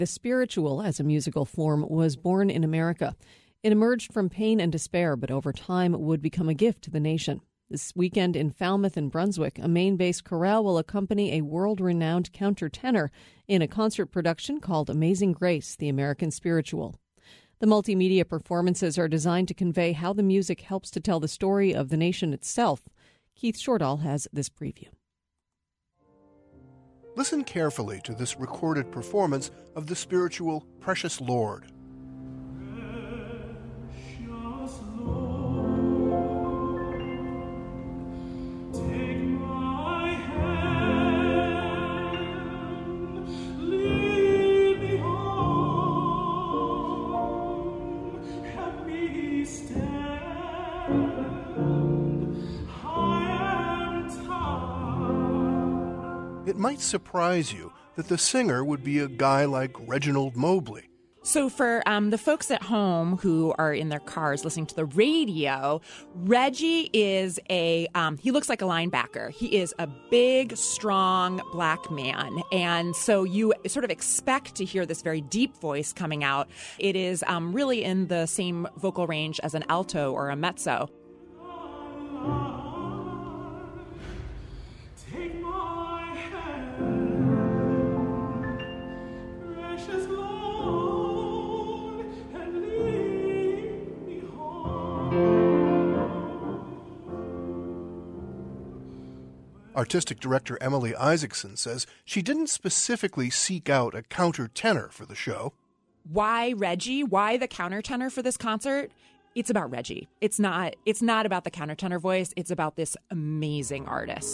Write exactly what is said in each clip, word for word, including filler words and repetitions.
The spiritual, as a musical form, was born in America. It emerged from pain and despair, but over time would become a gift to the nation. This weekend in Falmouth and Brunswick, a Maine-based chorale will accompany a world-renowned countertenor in a concert production called Amazing Grace, the American Spiritual. The multimedia performances are designed to convey how the music helps to tell the story of the nation itself. Keith Shortall has this preview. Listen carefully to this recorded performance of the spiritual Precious Lord. It might surprise you that the singer would be a guy like Reginald Mobley. So for um, the folks at home who are in their cars listening to the radio, Reggie is a, um, he looks like a linebacker. He is a big, strong black man. And so you sort of expect to hear this very deep voice coming out. It is um, really in the same vocal range as an alto or a mezzo. Artistic director Emily Isaacson says she didn't specifically seek out a countertenor for the show. Why Reggie? Why the countertenor for this concert? It's about Reggie. It's not, it's not about the countertenor voice. It's about this amazing artist.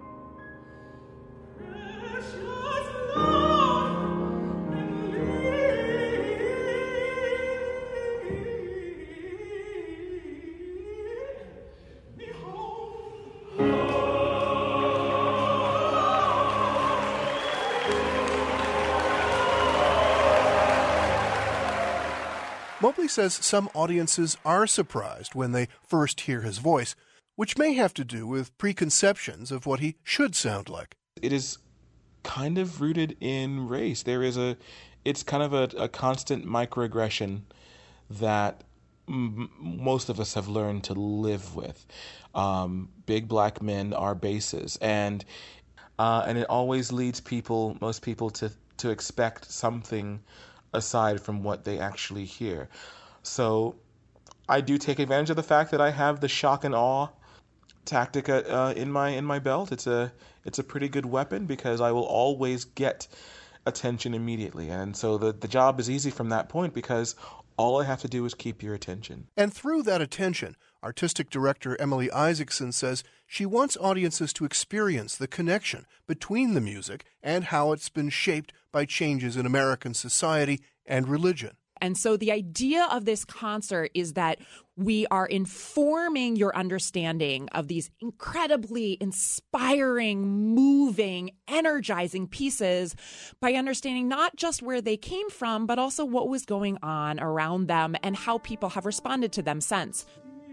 Mobley says some audiences are surprised when they first hear his voice, which may have to do with preconceptions of what he should sound like. It is kind of rooted in race. There is a, it's kind of a, a constant microaggression that m- most of us have learned to live with. Um, big black men are bases, and uh, and it always leads people, most people, to to expect something aside from what they actually hear. So I do take advantage of the fact that I have the shock and awe tactic uh, in my in my belt. It's a it's a pretty good weapon because I will always get attention immediately. And so the, the job is easy from that point because all I have to do is keep your attention. And through that attention, artistic director Emily Isaacson says she wants audiences to experience the connection between the music and how it's been shaped by changes in American society and religion. And so the idea of this concert is that we are informing your understanding of these incredibly inspiring, moving, energizing pieces by understanding not just where they came from, but also what was going on around them and how people have responded to them since.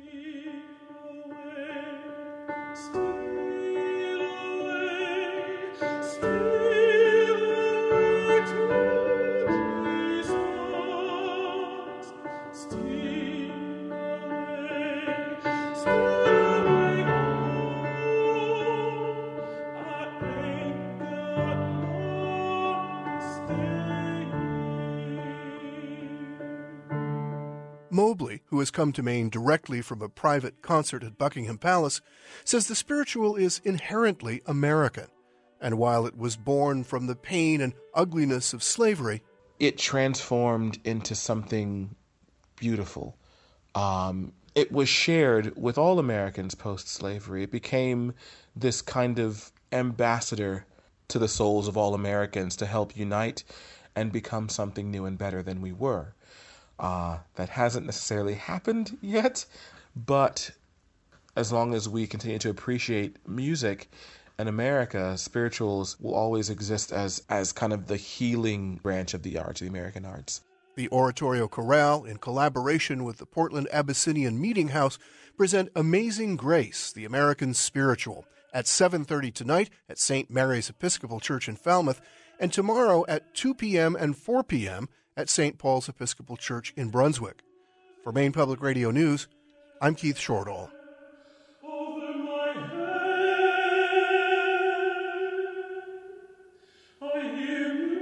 Mobley, who has come to Maine directly from a private concert at Buckingham Palace, says the spiritual is inherently American. And while it was born from the pain and ugliness of slavery, it transformed into something beautiful. Um, it was shared with all Americans post-slavery. It became this kind of ambassador to the souls of all Americans to help unite and become something new and better than we were. Uh, that hasn't necessarily happened yet, but as long as we continue to appreciate music in America, spirituals will always exist as, as kind of the healing branch of the arts, the American arts. The Oratorio Chorale, in collaboration with the Portland Abyssinian Meeting House, present Amazing Grace, the American Spiritual, at seven thirty tonight at Saint Mary's Episcopal Church in Falmouth, and tomorrow at two p.m. and four p.m. at Saint Paul's Episcopal Church in Brunswick. For Maine Public Radio News, I'm Keith Shortall. Over my head, I hear